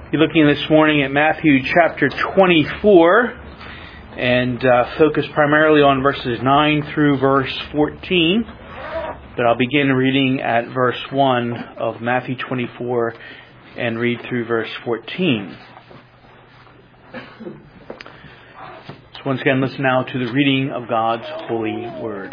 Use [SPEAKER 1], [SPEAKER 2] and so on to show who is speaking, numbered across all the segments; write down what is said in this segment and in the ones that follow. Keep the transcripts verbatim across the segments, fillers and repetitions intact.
[SPEAKER 1] Be looking this morning at Matthew chapter twenty-four and uh, focus primarily on verses nine through verse fourteen. But I'll begin reading at verse one of Matthew twenty-four and read through verse fourteen. So once again, listen now to the reading of God's holy word.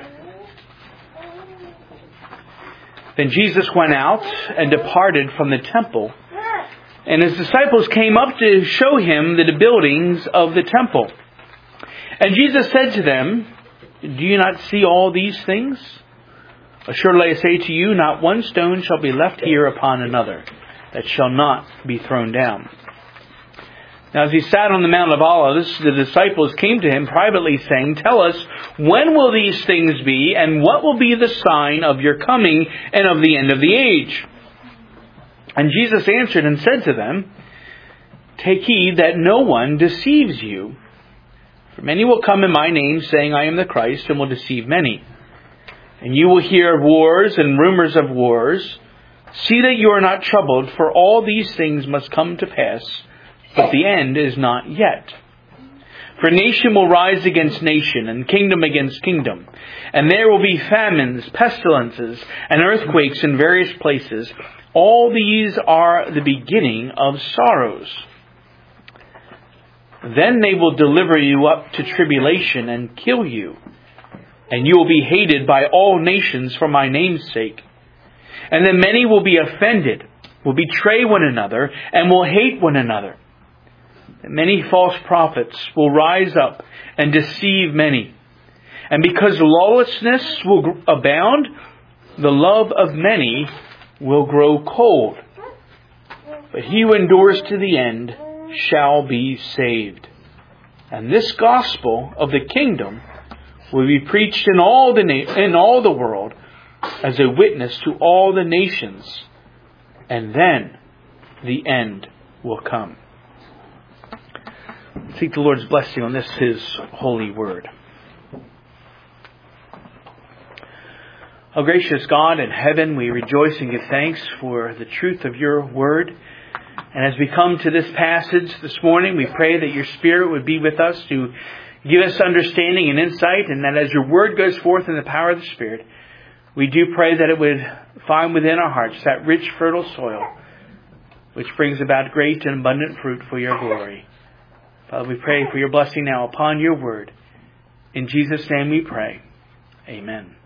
[SPEAKER 1] Then Jesus went out and departed from the temple, and his disciples came up to show him the buildings of the temple. And Jesus said to them, "Do you not see all these things? Assuredly I say to you, not one stone shall be left here upon another, that shall not be thrown down." Now as he sat on the Mount of Olives, the disciples came to him privately, saying, "Tell us, when will these things be, and what will be the sign of your coming and of the end of the age?" And Jesus answered and said to them, "Take heed that no one deceives you. For many will come in my name, saying, 'I am the Christ,' and will deceive many. And you will hear of wars and rumors of wars. See that you are not troubled, for all these things must come to pass, but the end is not yet. For nation will rise against nation, and kingdom against kingdom. And there will be famines, pestilences, and earthquakes in various places. All these are the beginning of sorrows. Then they will deliver you up to tribulation and kill you. And you will be hated by all nations for my name's sake. And then many will be offended, will betray one another, and will hate one another. And many false prophets will rise up and deceive many. And because lawlessness will abound, the love of many will grow cold. But he who endures to the end shall be saved. And this gospel of the kingdom will be preached in all the na- in all the world as a witness to all the nations. And then the end will come." Seek the Lord's blessing on this, His holy word. O gracious God in heaven, we rejoice and give thanks for the truth of your word. And as we come to this passage this morning, we pray that your Spirit would be with us to give us understanding and insight, and that as your word goes forth in the power of the Spirit, we do pray that it would find within our hearts that rich, fertile soil, which brings about great and abundant fruit for your glory. Father, we pray for your blessing now upon your word. In Jesus' name we pray. Amen.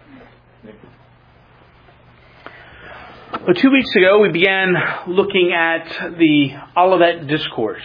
[SPEAKER 1] Well, two weeks ago we began looking at the Olivet Discourse.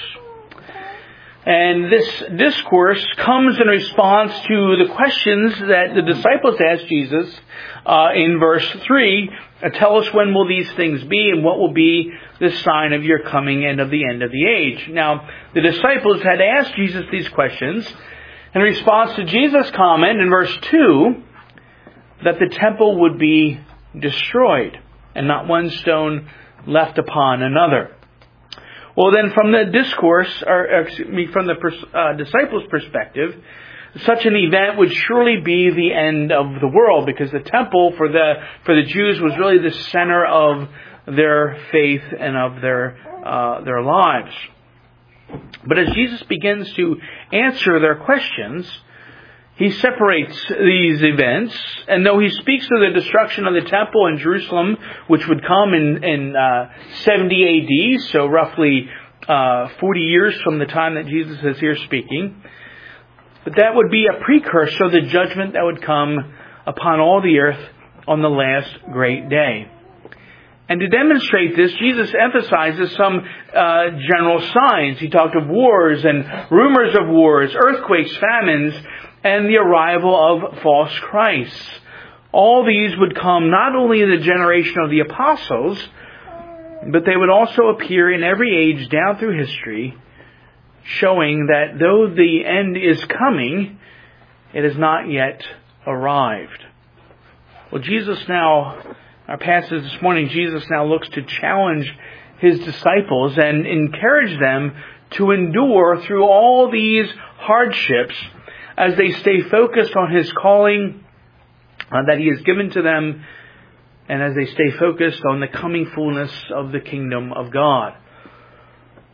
[SPEAKER 1] And this discourse comes in response to the questions that the disciples asked Jesus uh, in verse three. "Tell us, when will these things be, and what will be the sign of your coming and of the end of the age?" Now, the disciples had asked Jesus these questions in response to Jesus' comment in verse two that the temple would be destroyed and not one stone left upon another. Well, then, from the discourse, or excuse me, from the uh, disciples' perspective, such an event would surely be the end of the world, because the temple for the for the Jews was really the center of their faith and of their uh, their lives. But as Jesus begins to answer their questions, he separates these events, and though he speaks of the destruction of the temple in Jerusalem, which would come in, in uh, seventy A D, so roughly uh, forty years from the time that Jesus is here speaking, but that would be a precursor of the judgment that would come upon all the earth on the last great day. And to demonstrate this, Jesus emphasizes some uh, general signs. He talked of wars and rumors of wars, earthquakes, famines, and the arrival of false Christs. All these would come not only in the generation of the apostles, but they would also appear in every age down through history, showing that though the end is coming, it has not yet arrived. Well, Jesus now, our passage this morning, Jesus now looks to challenge his disciples and encourage them to endure through all these hardships as they stay focused on his calling uh, that he has given to them, and as they stay focused on the coming fullness of the kingdom of God.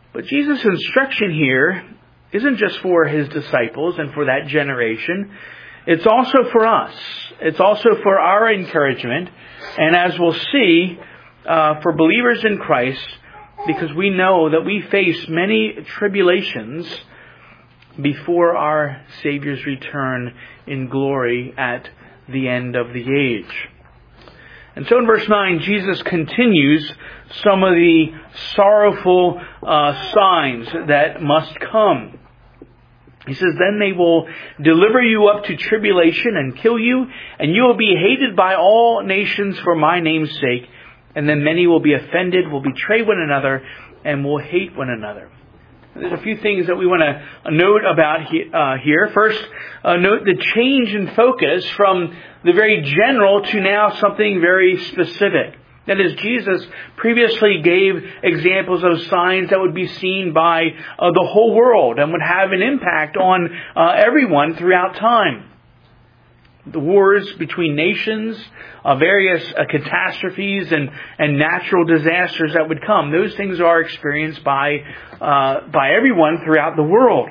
[SPEAKER 1] But Jesus' instruction here isn't just for His disciples and for that generation. It's also for us. It's also for our encouragement. And as we'll see, uh, for believers in Christ, because we know that we face many tribulations before our Savior's return in glory at the end of the age. And so in verse nine, Jesus continues some of the sorrowful uh, signs that must come. He says, then they will deliver you up to tribulation and kill you, and you will be hated by all nations for my name's sake. And then many will be offended, will betray one another, and will hate one another. There's a few things that we want to note about he, uh, here. First, uh, note the change in focus from the very general to now something very specific. That is, Jesus previously gave examples of signs that would be seen by uh, the whole world and would have an impact on uh, everyone throughout time. The wars between nations, uh, various uh, catastrophes and, and natural disasters that would come. Those things are experienced by uh, by everyone throughout the world.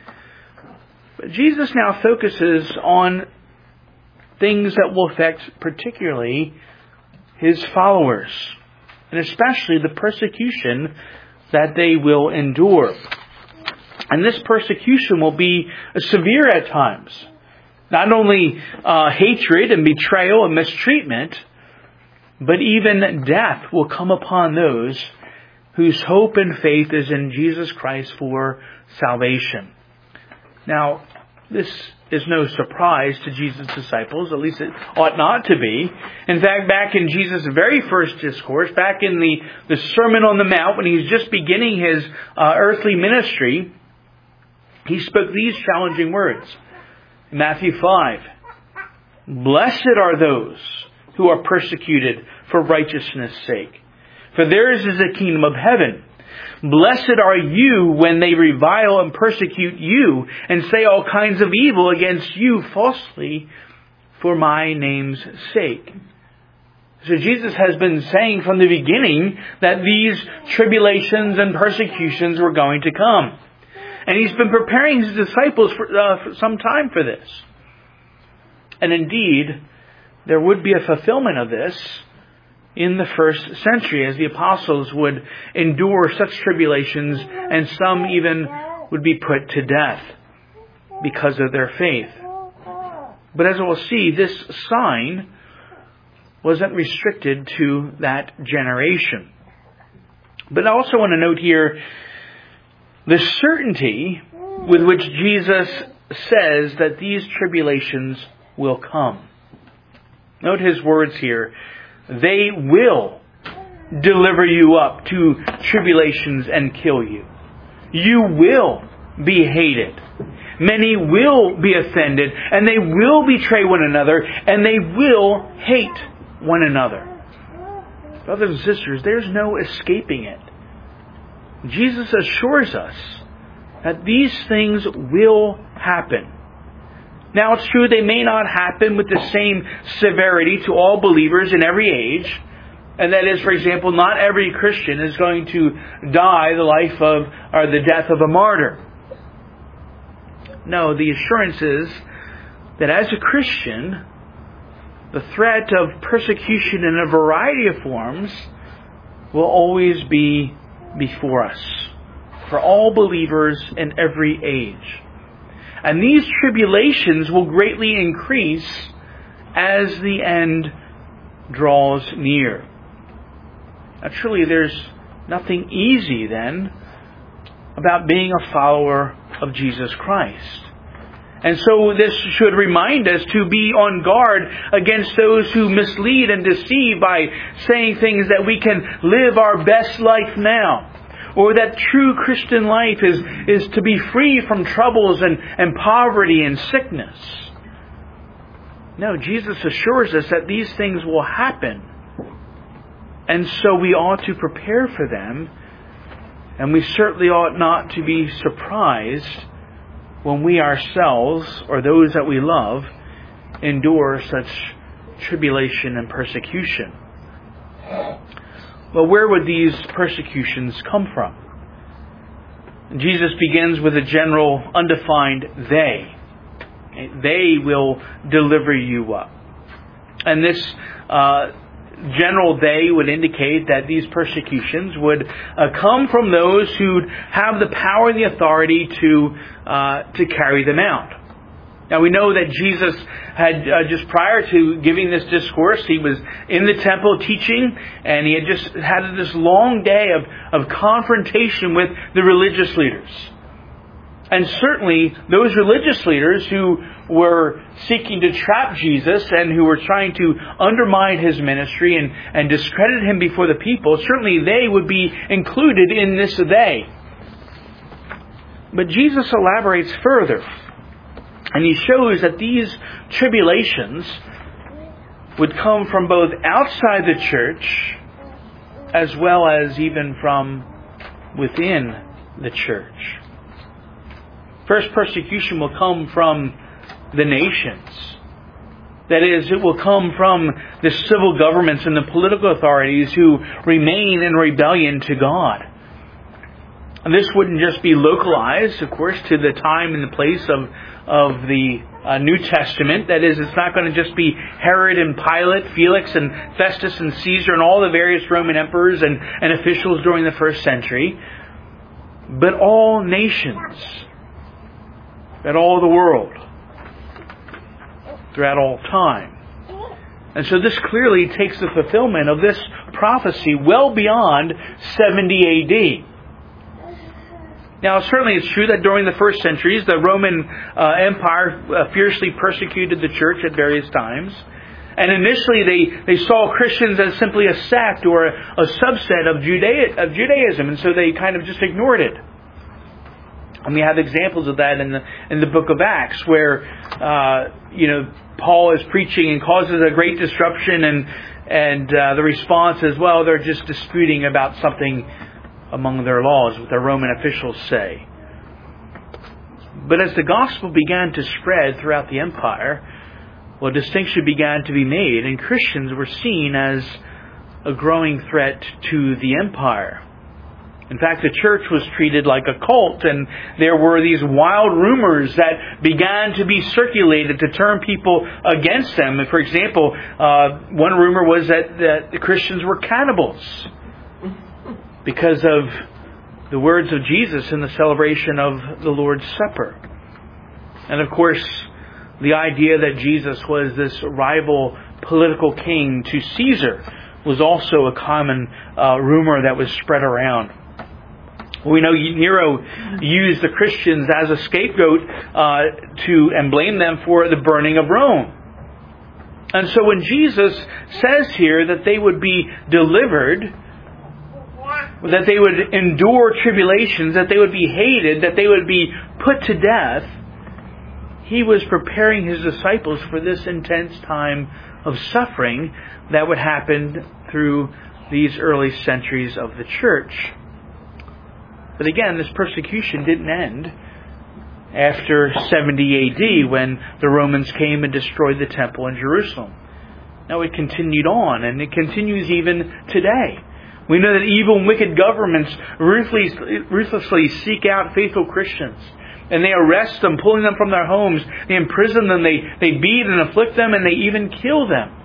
[SPEAKER 1] But Jesus now focuses on things that will affect particularly His followers, and especially the persecution that they will endure. And this persecution will be severe at times. Not only uh, hatred and betrayal and mistreatment, but even death will come upon those whose hope and faith is in Jesus Christ for salvation. Now, this is no surprise to Jesus' disciples, at least it ought not to be. In fact, back in Jesus' very first discourse, back in the, the Sermon on the Mount, when he's just beginning his uh, earthly ministry, he spoke these challenging words. Matthew five, blessed are those who are persecuted for righteousness' sake, for theirs is the kingdom of heaven. Blessed are you when they revile and persecute you and say all kinds of evil against you falsely for my name's sake. So Jesus has been saying from the beginning that these tribulations and persecutions were going to come. And He's been preparing His disciples for, uh, for some time for this. And indeed, there would be a fulfillment of this in the first century, as the apostles would endure such tribulations, and some even would be put to death because of their faith. But as we'll see, this sign wasn't restricted to that generation. But I also want to note here the certainty with which Jesus says that these tribulations will come. Note His words here. They will deliver you up to tribulations and kill you. You will be hated. Many will be offended, and they will betray one another, and they will hate one another. Brothers and sisters, there's no escaping it. Jesus assures us that these things will happen. Now, it's true they may not happen with the same severity to all believers in every age. And that is, for example, not every Christian is going to die the life of, or the death of a martyr. No, the assurance is that as a Christian, the threat of persecution in a variety of forms will always be before us, for all believers in every age. And these tribulations will greatly increase as the end draws near. Now, truly, there's nothing easy then about being a follower of Jesus Christ. And so this should remind us to be on guard against those who mislead and deceive by saying things that we can live our best life now, or that true Christian life is, is to be free from troubles and, and poverty and sickness. No, Jesus assures us that these things will happen. And so we ought to prepare for them. And we certainly ought not to be surprised when we ourselves, or those that we love, endure such tribulation and persecution. Well, where would these persecutions come from? Jesus begins with a general, undefined they. They will deliver you up. And this uh, general they would indicate that these persecutions would uh, come from those who have the power and the authority to uh, to carry them out. Now we know that Jesus had, uh, just prior to giving this discourse, He was in the temple teaching, and He had just had this long day of, of confrontation with the religious leaders. And certainly those religious leaders who were seeking to trap Jesus and who were trying to undermine His ministry and, and discredit Him before the people, certainly they would be included in this they. But Jesus elaborates further. And He shows that these tribulations would come from both outside the church as well as even from within the church. First, persecution will come from the nations. That is, it will come from the civil governments and the political authorities who remain in rebellion to God. And this wouldn't just be localized, of course, to the time and the place of, of the uh, New Testament. That is, it's not going to just be Herod and Pilate, Felix and Festus and Caesar and all the various Roman emperors and, and officials during the first century, but all nations, at all the world, throughout all time. And so this clearly takes the fulfillment of this prophecy well beyond seventy A D. Now, certainly it's true that during the first centuries, the Roman uh, Empire uh, fiercely persecuted the church at various times. And initially they, they saw Christians as simply a sect or a, a subset of, Judea, of Judaism, and so they kind of just ignored it. And we have examples of that in the in the book of Acts, where uh, you know Paul is preaching and causes a great disruption, and and uh, the response is, well, they're just disputing about something among their laws, what the Roman officials say. But as the gospel began to spread throughout the empire, well, distinction began to be made, and Christians were seen as a growing threat to the empire. In fact, the church was treated like a cult, and there were these wild rumors that began to be circulated to turn people against them. For example, uh, one rumor was that, that the Christians were cannibals because of the words of Jesus in the celebration of the Lord's Supper. And of course, the idea that Jesus was this rival political king to Caesar was also a common uh, rumor that was spread around. We know Nero used the Christians as a scapegoat uh, to and blamed them for the burning of Rome. And so when Jesus says here that they would be delivered, that they would endure tribulations, that they would be hated, that they would be put to death, He was preparing His disciples for this intense time of suffering that would happen through these early centuries of the church. But again, this persecution didn't end after seventy A D when the Romans came and destroyed the temple in Jerusalem. No, it continued on, and it continues even today. We know that evil and wicked governments ruthlessly, ruthlessly seek out faithful Christians. And they arrest them, pulling them from their homes. They imprison them, they, they beat and afflict them, and they even kill them.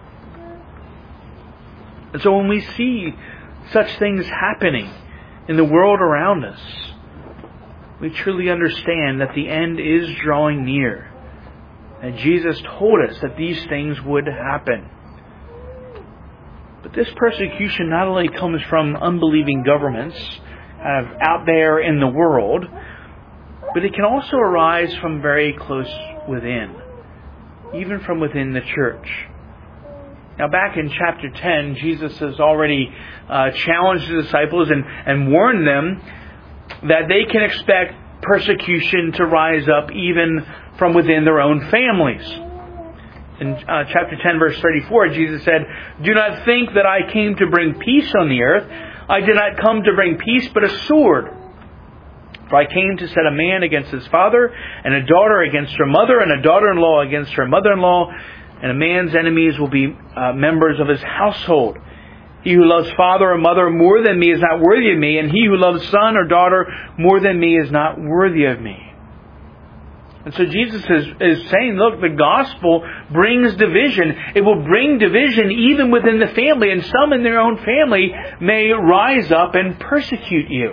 [SPEAKER 1] And so when we see such things happening in the world around us, we truly understand that the end is drawing near. And Jesus told us that these things would happen. But this persecution not only comes from unbelieving governments kind of out there in the world, but it can also arise from very close within, even from within the church. Now, back in chapter ten, Jesus has already uh, challenged the disciples and, and warned them that they can expect persecution to rise up even from within their own families. In uh, chapter ten, verse thirty-four, Jesus said, "Do not think that I came to bring peace on the earth. I did not come to bring peace, but a sword. For I came to set a man against his father, and a daughter against her mother, and a daughter-in-law against her mother-in-law, and a man's enemies will be uh, members of his household. He who loves father or mother more than me is not worthy of me, and he who loves son or daughter more than me is not worthy of me. And so Jesus is, is saying, look, the gospel brings division. It will bring division even within the family, and some in their own family may rise up and persecute you.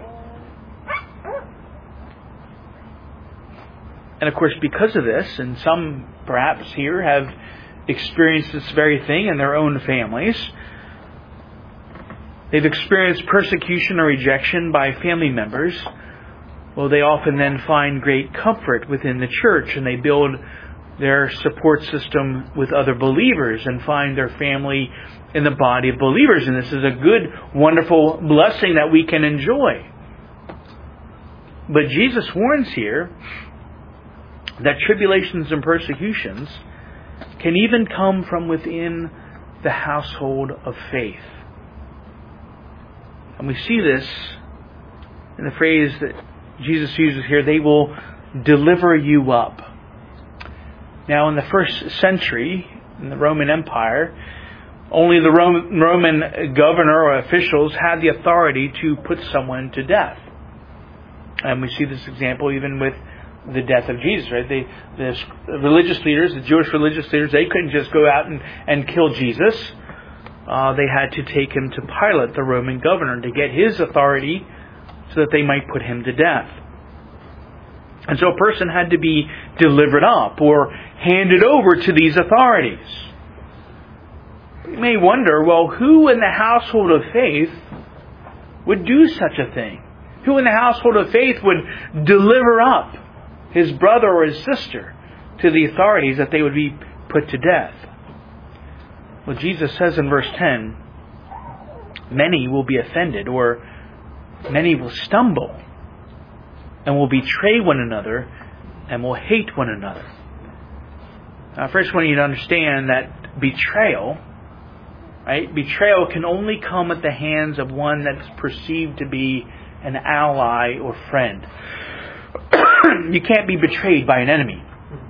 [SPEAKER 1] And of course, because of this, and some perhaps here have experienced this very thing in their own families, they've experienced persecution or rejection by family members. Well, they often then find great comfort within the church, and they build their support system with other believers and find their family in the body of believers. And this is a good, wonderful blessing that we can enjoy. But Jesus warns here that tribulations and persecutions can even come from within the household of faith. And we see this in the phrase that Jesus uses here, they will deliver you up. Now, in the first century, in the Roman Empire, only the Roman governor or officials had the authority to put someone to death. And we see this example even with the death of Jesus, right? They, the religious leaders, the Jewish religious leaders, they couldn't just go out and, and kill Jesus. Uh, they had to take him to Pilate, the Roman governor, to get his authority so that they might put him to death. And so a person had to be delivered up or handed over to these authorities. You may wonder, well, who in the household of faith would do such a thing? Who in the household of faith would deliver up his brother or his sister to the authorities that they would be put to death? Well, Jesus says in verse ten, many will be offended, or many will stumble and will betray one another and will hate one another. Now, first, I want you to understand that betrayal, right? Betrayal can only come at the hands of one that's perceived to be an ally or friend. You can't be betrayed by an enemy.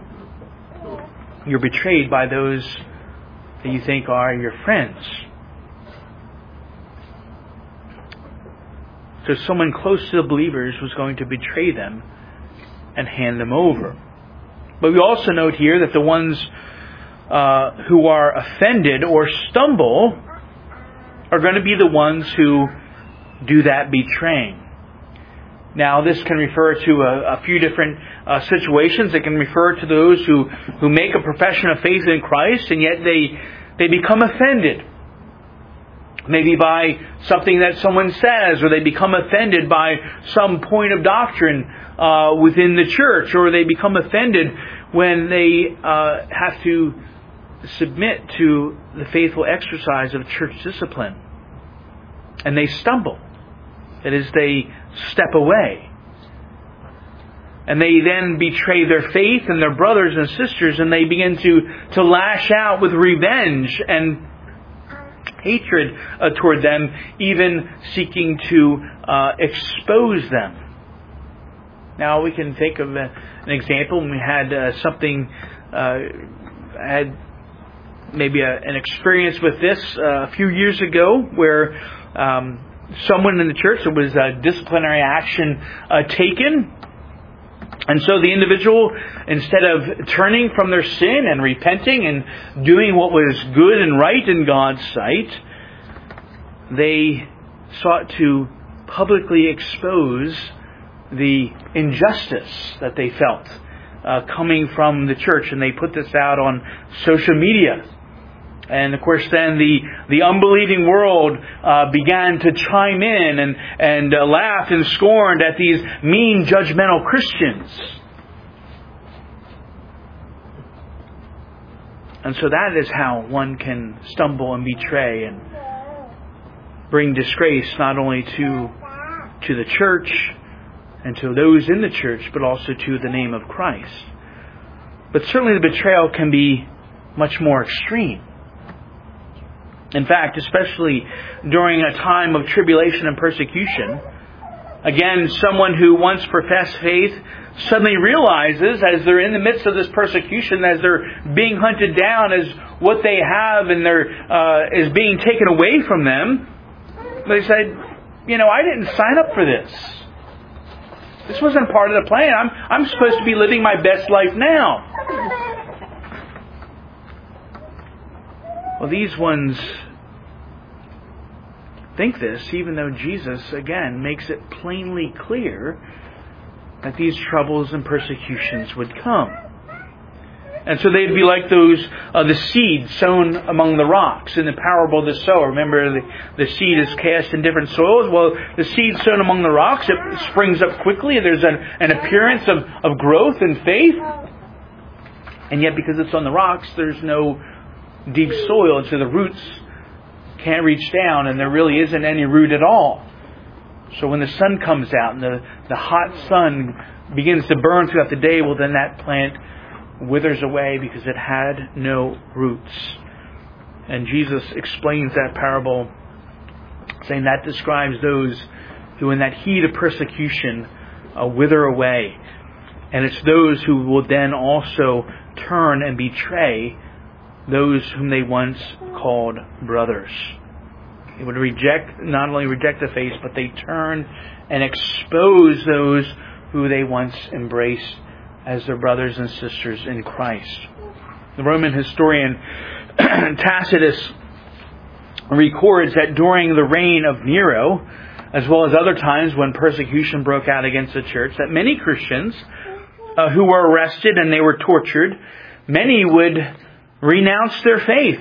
[SPEAKER 1] You're betrayed by those that you think are your friends. So someone close to the believers was going to betray them and hand them over. But we also note here that the ones uh, who are offended or stumble are going to be the ones who do that betraying. Now, this can refer to a, a few different uh, situations. It can refer to those who, who make a profession of faith in Christ, and yet they they become offended. Maybe by something that someone says, or they become offended by some point of doctrine uh, within the church, or they become offended when they uh, have to submit to the faithful exercise of church discipline. And they stumble. That is, they step away. And they then betray their faith and their brothers and sisters, and they begin to, to lash out with revenge and hatred uh, toward them, even seeking to uh, expose them. Now, we can think of a, an example. We had uh, something, uh, had maybe a, an experience with this uh, a few years ago, where um, someone in the church, there was a disciplinary action uh, taken. And so the individual, instead of turning from their sin and repenting and doing what was good and right in God's sight, they sought to publicly expose the injustice that they felt uh, coming from the church. And they put this out on social media. And of course then the, the unbelieving world uh, began to chime in and, and uh, laughed and scorned at these mean, judgmental Christians. And so that is how one can stumble and betray and bring disgrace not only to, to the church and to those in the church, but also to the name of Christ. But certainly the betrayal can be much more extreme. In fact, especially during a time of tribulation and persecution, Again, someone who once professed faith suddenly realizes, as they're in the midst of this persecution, as they're being hunted down, as what they have and their uh, is being taken away from them, they said, you know, I didn't sign up for this. This wasn't part of the plan. I'm I'm supposed to be living my best life now. Well, these ones think this, even though Jesus, again, makes it plainly clear that these troubles and persecutions would come. And so they'd be like those, uh, the seed sown among the rocks in the parable of the sower. Remember, the, the seed is cast in different soils. Well, the seed sown among the rocks, it springs up quickly. There's an, an appearance of, of growth and faith. And yet, because it's on the rocks, there's no deep soil, and so the roots can't reach down, and there really isn't any root at all. So when the sun comes out and the, the hot sun begins to burn throughout the day, well, then that plant withers away because it had no roots. And Jesus explains that parable, saying that describes those who in that heat of persecution uh, wither away. And it's those who will then also turn and betray those whom they once called brothers. They would reject, not only reject the faith, but they turn and expose those who they once embraced as their brothers and sisters in Christ. The Roman historian Tacitus records that during the reign of Nero, as well as other times when persecution broke out against the church, that many Christians uh, who were arrested and they were tortured, many would renounce their faith.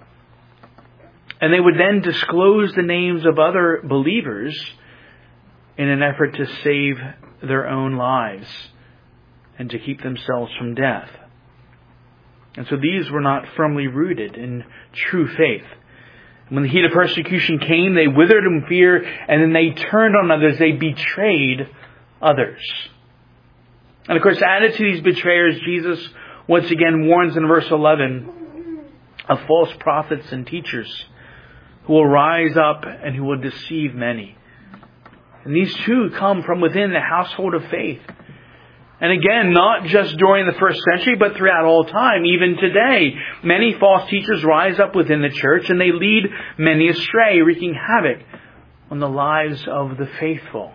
[SPEAKER 1] And they would then disclose the names of other believers in an effort to save their own lives and to keep themselves from death. And so these were not firmly rooted in true faith. When the heat of persecution came, they withered in fear, and then they turned on others. They betrayed others. And of course, added to these betrayers, Jesus once again warns in verse eleven of false prophets and teachers who will rise up and who will deceive many. And these too come from within the household of faith. And again, not just during the first century, but throughout all time, even today. Many false teachers rise up within the church and they lead many astray, wreaking havoc on the lives of the faithful.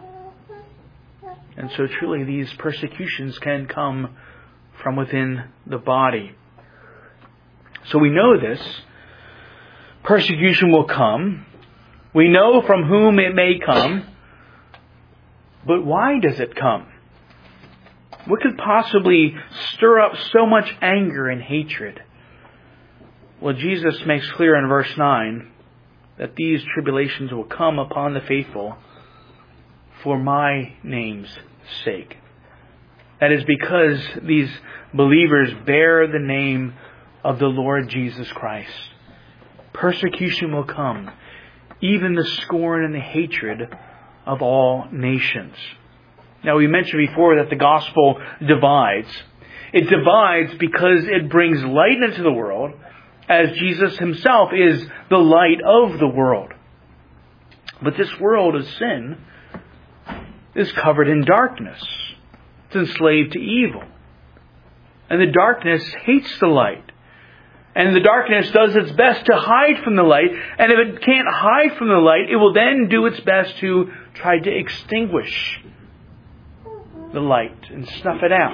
[SPEAKER 1] And so truly these persecutions can come from within the body. So we know this. Persecution will come. We know from whom it may come. But why does it come? What could possibly stir up so much anger and hatred? Well, Jesus makes clear in verse nine that these tribulations will come upon the faithful for my name's sake. That is because these believers bear the name of the Lord Jesus Christ. Persecution will come, even the scorn and the hatred of all nations. Now, we mentioned before that the gospel divides. It divides because it brings light into the world, as Jesus himself is the light of the world. But this world of sin is covered in darkness. It's enslaved to evil. And the darkness hates the light. And the darkness does its best to hide from the light. And if it can't hide from the light, it will then do its best to try to extinguish the light and snuff it out.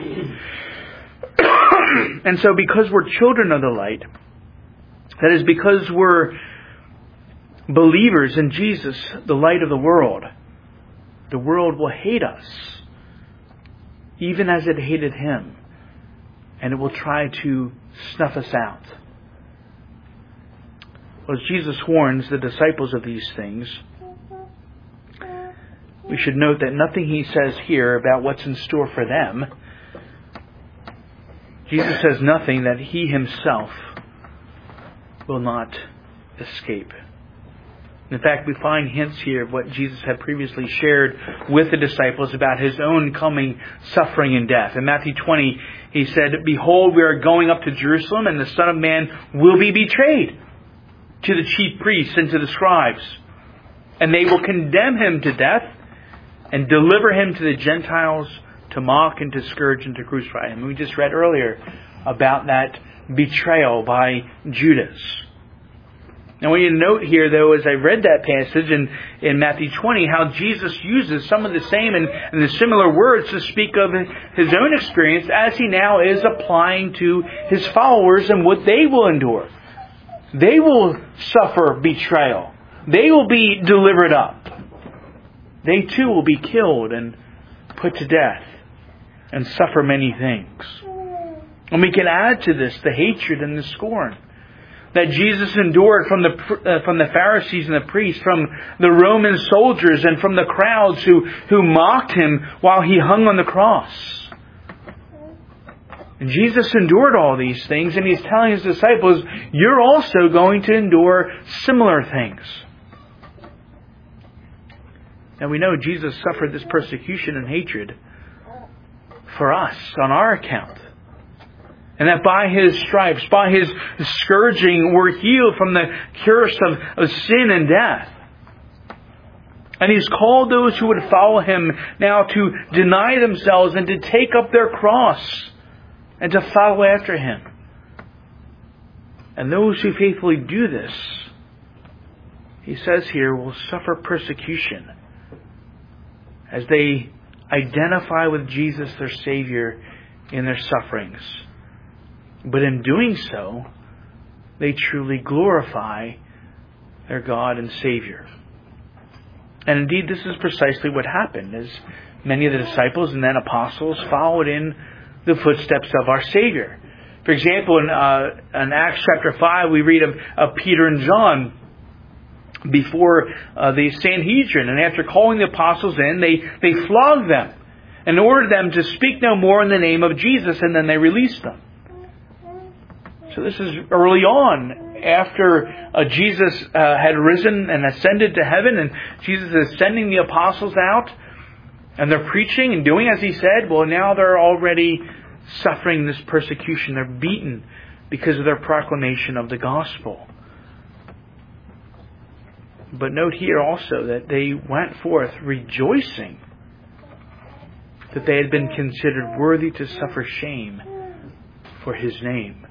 [SPEAKER 1] And so because we're children of the light, that is because we're believers in Jesus, the light of the world, the world will hate us, even as it hated him. And it will try to snuff us out. Well, as Jesus warns the disciples of these things, we should note that nothing he says here about what's in store for them, Jesus says nothing that he himself will not escape. In fact, we find hints here of what Jesus had previously shared with the disciples about his own coming suffering and death. In Matthew twenty, he said, "Behold, we are going up to Jerusalem, and the Son of Man will be betrayed to the chief priests and to the scribes. And they will condemn him to death, and deliver him to the Gentiles to mock and to scourge and to crucify him. We just read earlier about that betrayal by Judas. Now, I want you to note here, though, as I read that passage in, in Matthew twenty, how Jesus uses some of the same and, and the similar words to speak of his own experience as he now is applying to his followers and what they will endure. They will suffer betrayal. They will be delivered up. They too will be killed and put to death and suffer many things. And we can add to this the hatred and the scorn that Jesus endured from the uh, from the Pharisees and the priests, from the Roman soldiers, and from the crowds who, who mocked him while he hung on the cross. And Jesus endured all these things, and he's telling his disciples, you're also going to endure similar things. And we know Jesus suffered this persecution and hatred for us, on our account. And that by his stripes, by his scourging, we're healed from the curse of, of sin and death. And he's called those who would follow him now to deny themselves and to take up their cross and to follow after him. And those who faithfully do this, he says here, will suffer persecution as they identify with Jesus, their Savior, in their sufferings. But in doing so, they truly glorify their God and Savior. And indeed, this is precisely what happened, as many of the disciples and then apostles followed in the footsteps of our Savior. For example, in, uh, in Acts chapter five, we read of, of Peter and John before uh, the Sanhedrin. And after calling the apostles in, they, they flogged them and ordered them to speak no more in the name of Jesus, and then they released them. So this is early on, after uh, Jesus uh, had risen and ascended to heaven, and Jesus is sending the apostles out, and they're preaching and doing as he said. Well, now they're already suffering this persecution. They're beaten because of their proclamation of the gospel. But note here also that they went forth rejoicing that they had been considered worthy to suffer shame for his name.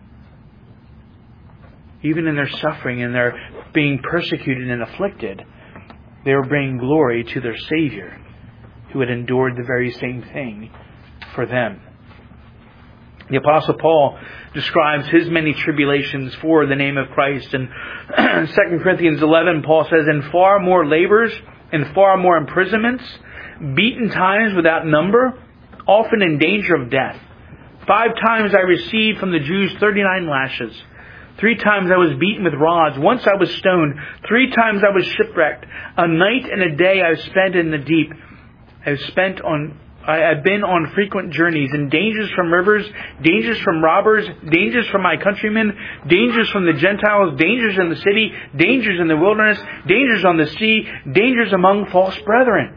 [SPEAKER 1] Even in their suffering and their being persecuted and afflicted, they were bringing glory to their Savior, who had endured the very same thing for them. The Apostle Paul describes his many tribulations for the name of Christ. In Second Corinthians eleven, Paul says, in far more labors, in far more imprisonments, beaten times without number, often in danger of death. Five times I received from the Jews thirty-nine lashes. Three times I was beaten with rods. Once I was stoned. Three times I was shipwrecked. A night and a day I have spent in the deep. I have spent on... I have been on frequent journeys, in dangers from rivers, dangers from robbers, dangers from my countrymen, dangers from the Gentiles, dangers in the city, dangers in the wilderness, dangers on the sea, dangers among false brethren.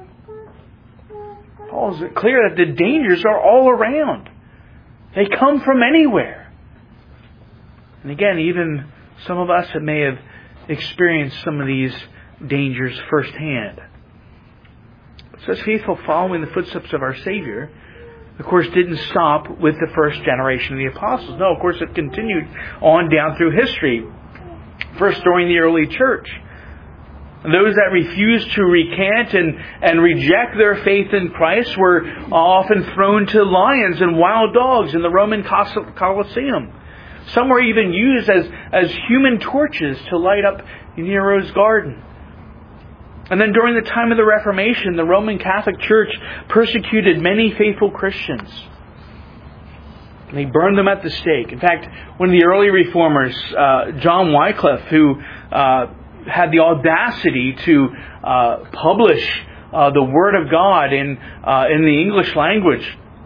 [SPEAKER 1] Paul's clear that the dangers are all around. They come from anywhere. And again, even some of us that may have experienced some of these dangers firsthand. So this faithful following the footsteps of our Savior, of course, didn't stop with the first generation of the apostles. No, of course, it continued on down through history. First, during the early church. Those that refused to recant and, and reject their faith in Christ were often thrown to lions and wild dogs in the Roman Colosseum. Some were even used as, as human torches to light up Nero's garden. And then during the time of the Reformation, the Roman Catholic Church persecuted many faithful Christians. They burned them at the stake. In fact, one of the early reformers, uh, John Wycliffe, who uh, had the audacity to uh, publish uh, the Word of God in uh, in the English language,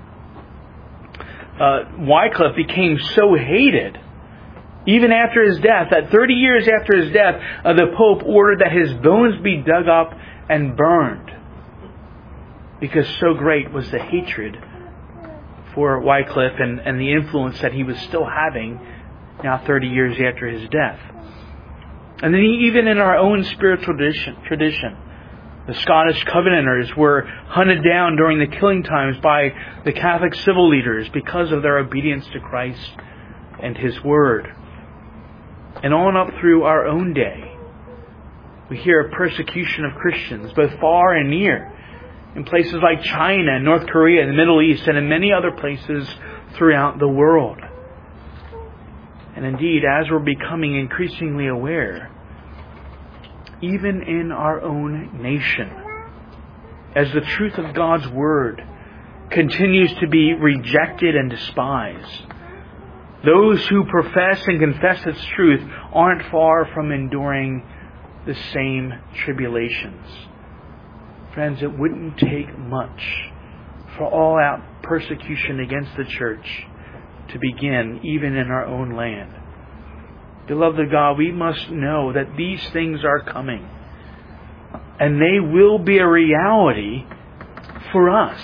[SPEAKER 1] uh, Wycliffe became so hated, even after his death, that thirty years after his death, uh, the Pope ordered that his bones be dug up and burned, because so great was the hatred for Wycliffe and, and the influence that he was still having now thirty years after his death. And then even in our own spiritual tradition, tradition The Scottish Covenanters were hunted down during the killing times by the Catholic civil leaders because of their obedience to Christ and His Word. And on up through our own day, we hear of persecution of Christians, both far and near, in places like China and North Korea, the Middle East, and in many other places throughout the world. And indeed, as we're becoming increasingly aware, even in our own nation, as the truth of God's Word continues to be rejected and despised, those who profess and confess its truth aren't far from enduring the same tribulations. Friends, it wouldn't take much for all-out persecution against the church to begin even in our own land. Beloved of God, we must know that these things are coming, and they will be a reality for us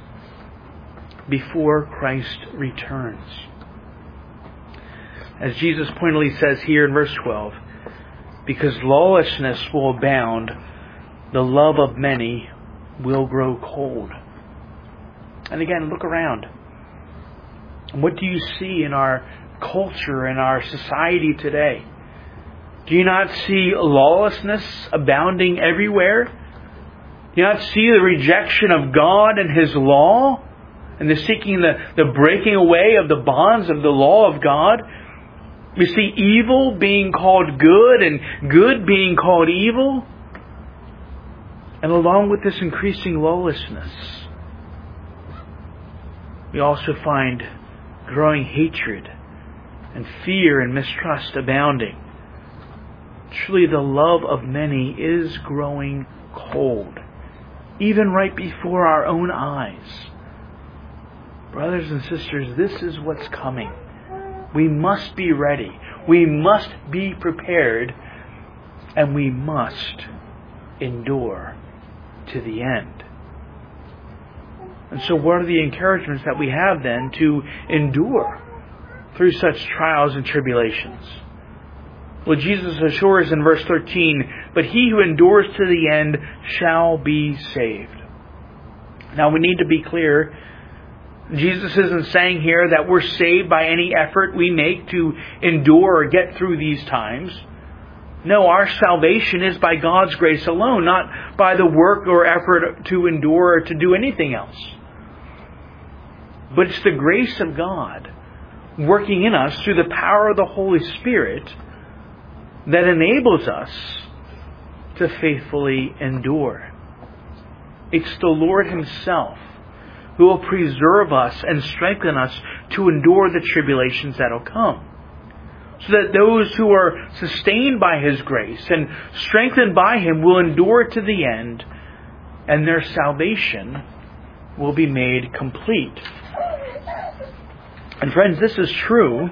[SPEAKER 1] before Christ returns. As Jesus pointedly says here in verse twelve, because lawlessness will abound, the love of many will grow cold. And again, look around. What do you see in our culture and our society today? Do you not see lawlessness abounding everywhere? Do you not see the rejection of God and His law? And the seeking, the, the breaking away of the bonds of the law of God? We see evil being called good and good being called evil. And along with this increasing lawlessness, we also find growing hatred and fear and mistrust abounding. Truly, the love of many is growing cold, even right before our own eyes. Brothers and sisters, this is what's coming. We must be ready. We must be prepared. And we must endure to the end. And so what are the encouragements that we have then to endure through such trials and tribulations? Well, Jesus assures in verse thirteen, but he who endures to the end shall be saved. Now we need to be clear. Jesus isn't saying here that we're saved by any effort we make to endure or get through these times. No, our salvation is by God's grace alone, not by the work or effort to endure or to do anything else. But it's the grace of God working in us through the power of the Holy Spirit that enables us to faithfully endure. It's the Lord Himself who will preserve us and strengthen us to endure the tribulations that will come. So that those who are sustained by His grace and strengthened by Him will endure to the end, and their salvation will be made complete. And friends, this is true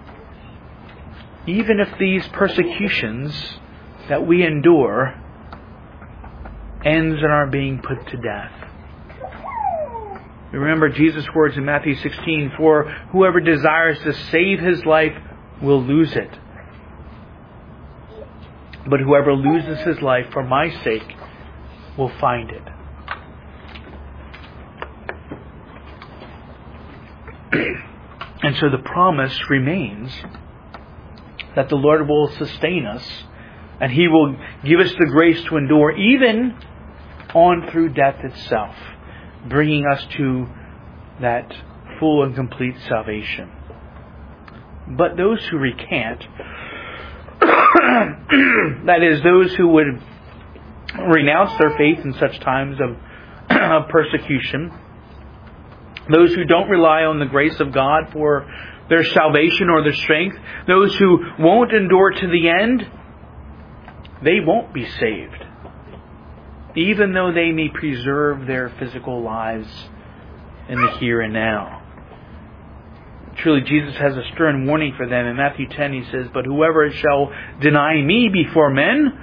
[SPEAKER 1] even if these persecutions that we endure ends in our being put to death. Remember Jesus' words in Matthew sixteen, for whoever desires to save his life will lose it. But whoever loses his life for my sake will find it. And so the promise remains that the Lord will sustain us and He will give us the grace to endure even on through death itself, bringing us to that full and complete salvation. But those who recant, that is, those who would renounce their faith in such times of, of persecution, those who don't rely on the grace of God for their salvation or their strength, those who won't endure to the end, they won't be saved, even though they may preserve their physical lives in the here and now. Truly, Jesus has a stern warning for them. In Matthew ten, He says, but whoever shall deny me before men,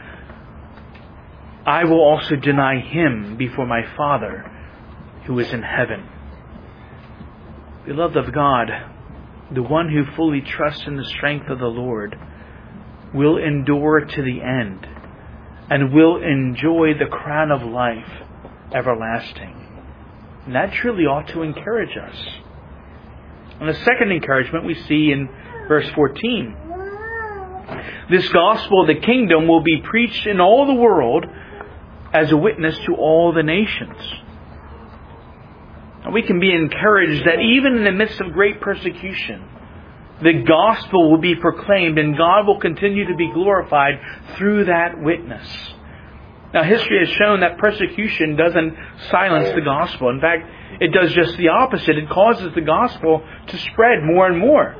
[SPEAKER 1] I will also deny him before my Father who is in heaven. Beloved of God, the one who fully trusts in the strength of the Lord will endure to the end and will enjoy the crown of life everlasting. And that truly ought to encourage us. And the second encouragement we see in verse fourteen. This gospel of the kingdom will be preached in all the world as a witness to all the nations. And we can be encouraged that even in the midst of great persecution, the gospel will be proclaimed and God will continue to be glorified through that witness. Now, history has shown that persecution doesn't silence the gospel. In fact, it does just the opposite. It causes the gospel to spread more and more.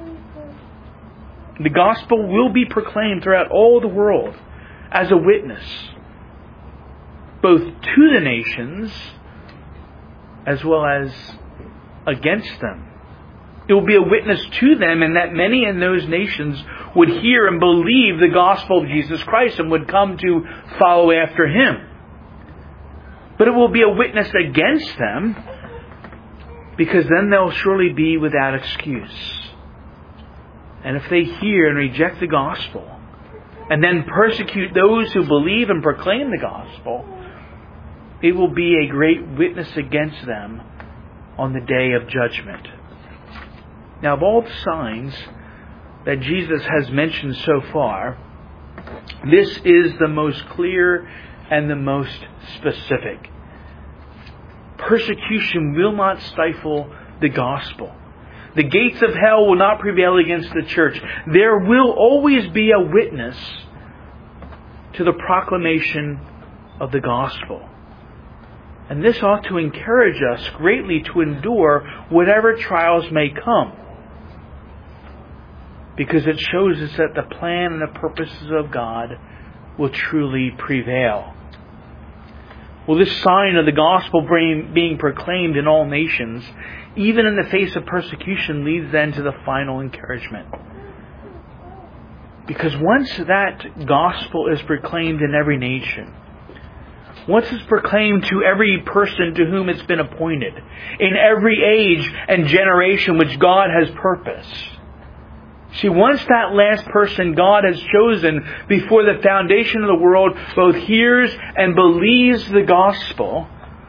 [SPEAKER 1] The gospel will be proclaimed throughout all the world as a witness, both to the nations as well as against them. It will be a witness to them, and that many in those nations would hear and believe the gospel of Jesus Christ and would come to follow after Him. But it will be a witness against them, because then they'll surely be without excuse. And if they hear and reject the gospel, and then persecute those who believe and proclaim the gospel, it will be a great witness against them on the day of judgment. Now, of all the signs that Jesus has mentioned so far, this is the most clear and the most specific. Persecution will not stifle the gospel. The gates of hell will not prevail against the church. There will always be a witness to the proclamation of the gospel. And this ought to encourage us greatly to endure whatever trials may come, because it shows us that the plan and the purposes of God will truly prevail. Well, this sign of the gospel being proclaimed in all nations, even in the face of persecution, leads then to the final encouragement. Because once that gospel is proclaimed in every nation, once it's proclaimed to every person to whom it's been appointed, in every age and generation which God has purposed, see, once that last person God has chosen before the foundation of the world both hears and believes the gospel,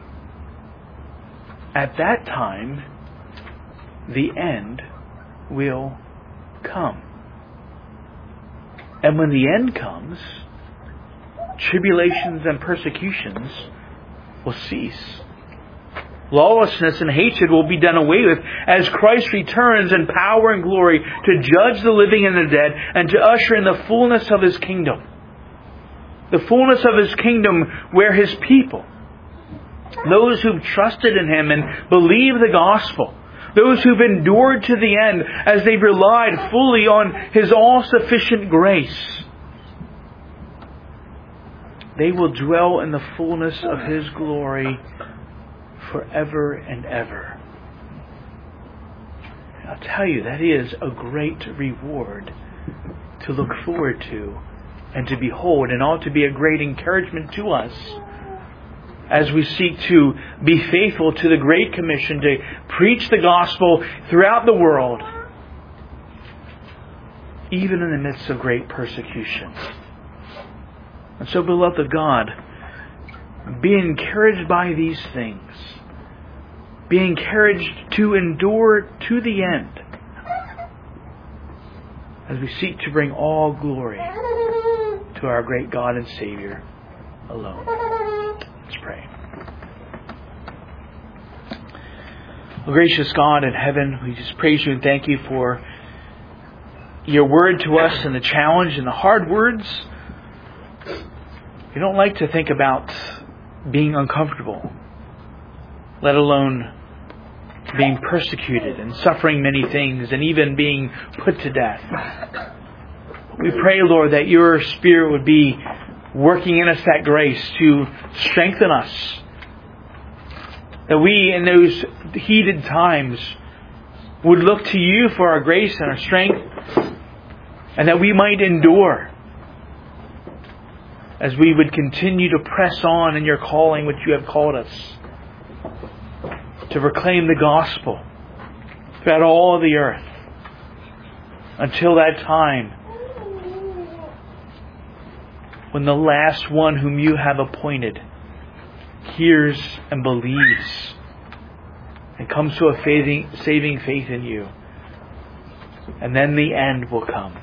[SPEAKER 1] at that time, the end will come. And when the end comes, tribulations and persecutions will cease. Lawlessness and hatred will be done away with as Christ returns in power and glory to judge the living and the dead and to usher in the fullness of His kingdom. The fullness of His kingdom where His people, those who've trusted in Him and believed the gospel, those who've endured to the end as they've relied fully on His all-sufficient grace, they will dwell in the fullness of His glory forever and ever. I'll tell you, that is a great reward to look forward to and to behold, and ought to be a great encouragement to us as we seek to be faithful to the Great Commission to preach the gospel throughout the world, even in the midst of great persecution. And so, beloved of God, be encouraged by these things. Be encouraged to endure to the end as we seek to bring all glory to our great God and Savior alone. Let's pray. Oh, gracious God in heaven, we just praise You and thank You for Your word to us and the challenge and the hard words. We don't like to think about being uncomfortable, let alone being persecuted and suffering many things and even being put to death. We pray, Lord, that Your Spirit would be working in us that grace to strengthen us, that we in those heated times would look to You for our grace and our strength, and that we might endure as we would continue to press on in Your calling which You have called us, to proclaim the gospel throughout all the earth until that time when the last one whom you have appointed hears and believes and comes to a saving, saving faith in you. And then the end will come.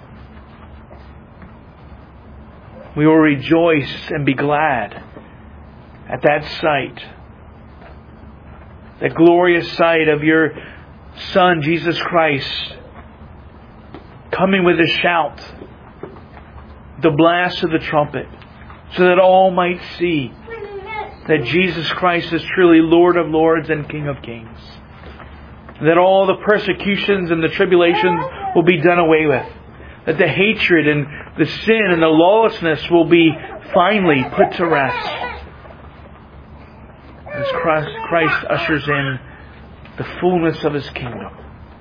[SPEAKER 1] We will rejoice and be glad at that sight. That glorious sight of your Son, Jesus Christ, coming with a shout, the blast of the trumpet, so that all might see that Jesus Christ is truly Lord of lords and King of kings. That all the persecutions and the tribulations will be done away with. That the hatred and the sin and the lawlessness will be finally put to rest. As Christ, Christ ushers in the fullness of His kingdom.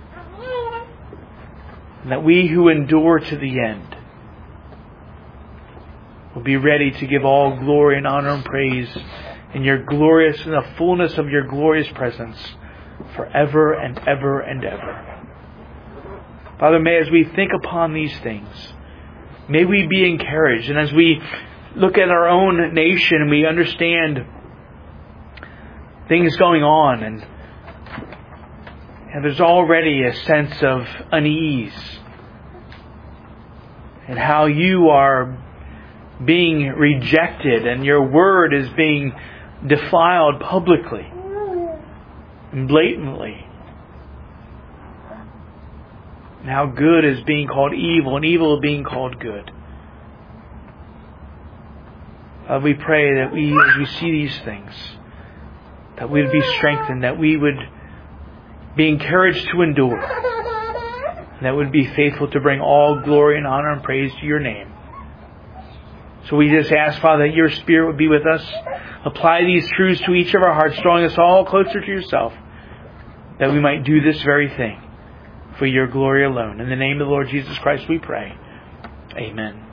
[SPEAKER 1] And that we who endure to the end will be ready to give all glory and honor and praise in your glorious, in the fullness of your glorious presence forever and ever and ever. Father, may as we think upon these things, may we be encouraged. And as we look at our own nation and we understand things going on, and, and there's already a sense of unease, and how you are being rejected and your word is being defiled publicly and blatantly, and how good is being called evil and evil is being called good. Uh, we pray that we, as we see these things, that we would be strengthened, that we would be encouraged to endure, and that we would be faithful to bring all glory and honor and praise to your name. So we just ask, Father, that your Spirit would be with us. Apply these truths to each of our hearts, drawing us all closer to yourself, that we might do this very thing for your glory alone. In the name of the Lord Jesus Christ we pray. Amen.